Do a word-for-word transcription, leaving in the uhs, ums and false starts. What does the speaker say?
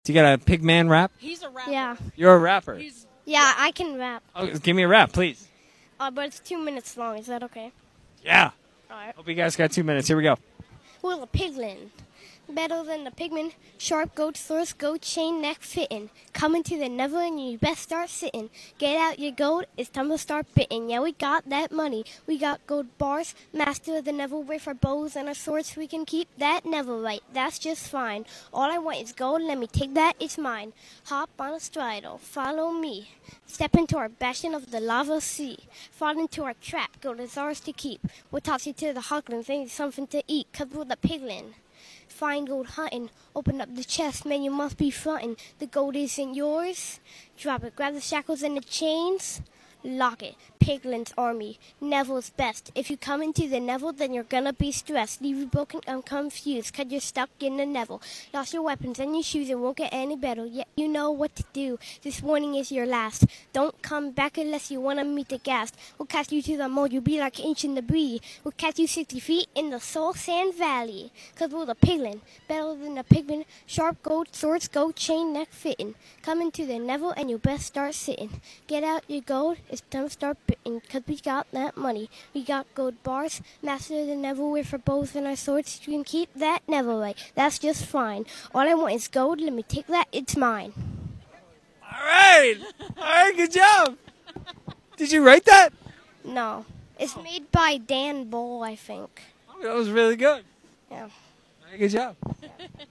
Do you got a Pigman rap? He's a rapper. Yeah. You're a rapper. He's, Yeah, I can rap. Oh, give me a rap, please. Uh, but it's two minutes long. Is that okay? Yeah. All right. Hope you guys got two minutes. Here we go. Well, a piglin. Better than the pigman. Sharp goat, source goat, chain neck fitting. Coming to the Neville and you best start sitting. Get out your gold, it's time to start bitting. Yeah, we got that money. We got gold bars. Master of the Neville with our bows and our swords. We can keep that Neville right. That's just fine. All I want is gold. Let me take that. It's mine. Hop on a straddle. Follow me. Step into our bastion of the lava sea. Fall into our trap. Gold is ours to keep. We'll toss you to the Hoglands. They need something to eat. Cause we're the piglin. Find gold hunting. Open up the chest, man, you must be frontin'. The gold isn't yours. Drop it. Grab the shackles and the chains. Lock it. Piglin's army. Neville's best. If you come into the Neville, then you're gonna be stressed. Leave you broken and confused, cause you're stuck in the Neville. Lost your weapons and your shoes, it won't get any better. Yet you know what to do. This warning is your last. Don't come back unless you wanna meet the ghast. We'll cast you to the mold, you'll be like ancient debris. We'll cast you sixty feet in the Soul Sand Valley. Cause we're the piglin. Better than the pigman. Sharp gold, swords gold, chain neck fitting. Come into the Neville and you best start sitting. Get out your gold. It's time to start bitting, cause we got that money. We got gold bars, master of the Neville with our bows and our swords. You can keep that Neville right, that's just fine. All I want is gold, let me take that, it's mine. All right. All right, good job. Did you write that? No, it's made by Dan Bull, I think. Oh, that was really good. Yeah. All right, good job.